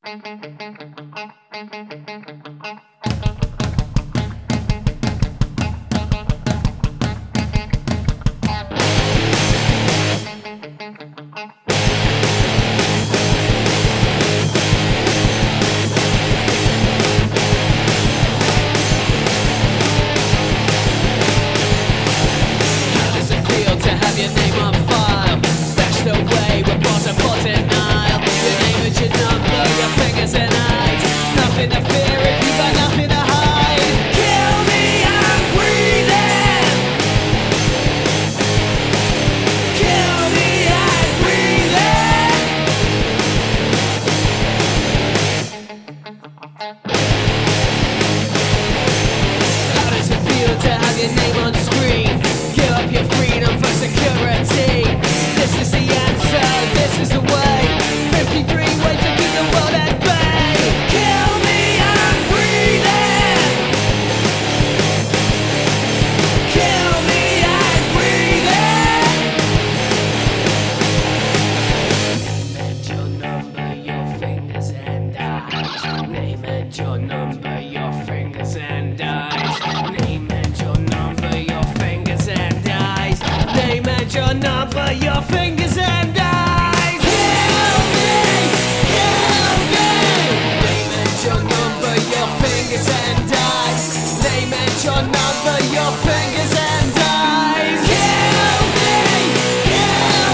Your number, your fingers and eyes. Name and your number, your fingers and eyes. Name and your number, your fingers and eyes. Kill me, kill me. Name and your number, your fingers and eyes. Name and your number, your fingers and eyes. Kill me, kill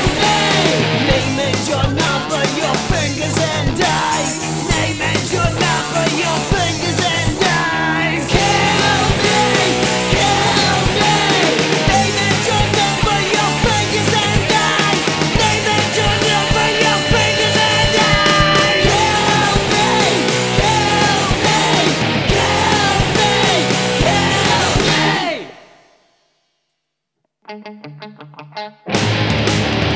me. Name and your number, your fingers and eyes. Name and your number, your fingers and eyes. Kill me, kill me. Name and your number, your fingers and eyes. Name and your number, your fingers and eyes. Kill me, kill me, kill me, kill me.